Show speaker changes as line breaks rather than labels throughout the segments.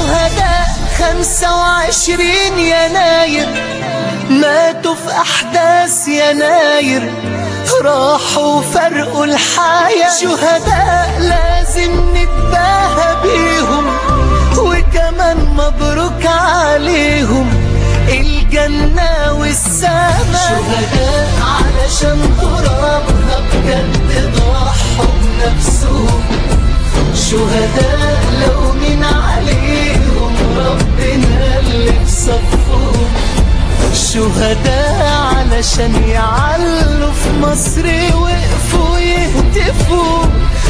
شهداء 25 يناير ماتوا في أحداث يناير، راحوا فرقوا الحياة. شهداء لازم نتباهى بيهم، وكمان مبروك عليهم الجنة والسما. شهداء علشان ترابها بجد ضحوا بنفسهم، شهداء لو من عليهم ربنا اللي في صفهم. شهداء علشان يعلوا في مصر وقفوا يهتفوا،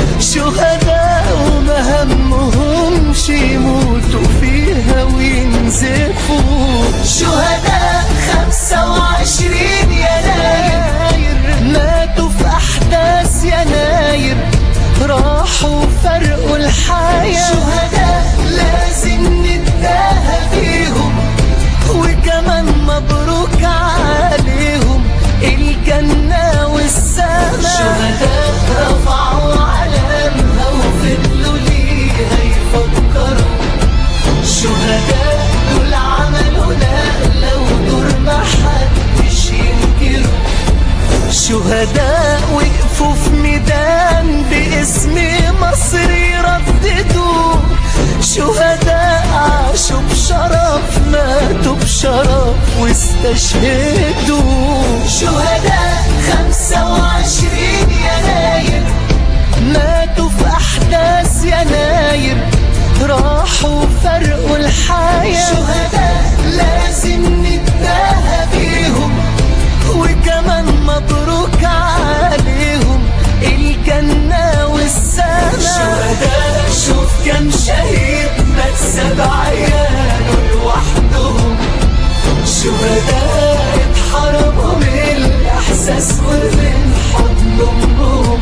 شهداء وما همهمش يموتوا فيها وينزفوا. شهداء 25 يناير ماتوا في أحداث يناير، راحوا فرقوا الحياة. شهداء لازم نتباهى بيهم، وكمان مبروك عليهم الجنة والسما. شهداء رفعوا علامها وفضلوا ليها يفكروا، شهداء دول عملوا نقلة ودور محدش ينكروا. شهداء وقفوا في ميدان باسم مصر يرددوا، شهداء عاشوا بشرف ماتوا بشرف واستشهدوا. شهداء 25 يناير ماتوا في أحداث يناير، راحوا فرقوا الحياة. شهداء لازم نتباهى بيهم، وكمان مبروك عليهم الجنة والسما. شهداء شوف كم شهيد مات 7 عياله لوحدهم، شهداء اتحرموا من الإحساس ومن حضن أمهم.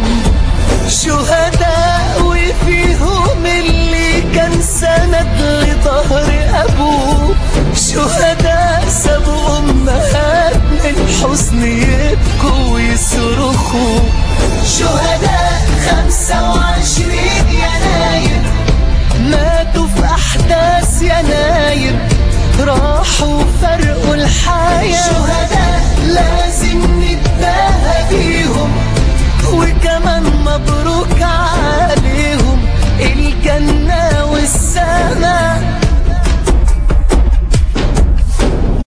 شهداء وفيهم اللي كان سند لظهر أبوه، شهداء سابوا أمهات من حزن يبكوا ويصرخوا. شهداء 25 يناير ماتوا في أحداث يناير، راحوا فرقوا الحياة.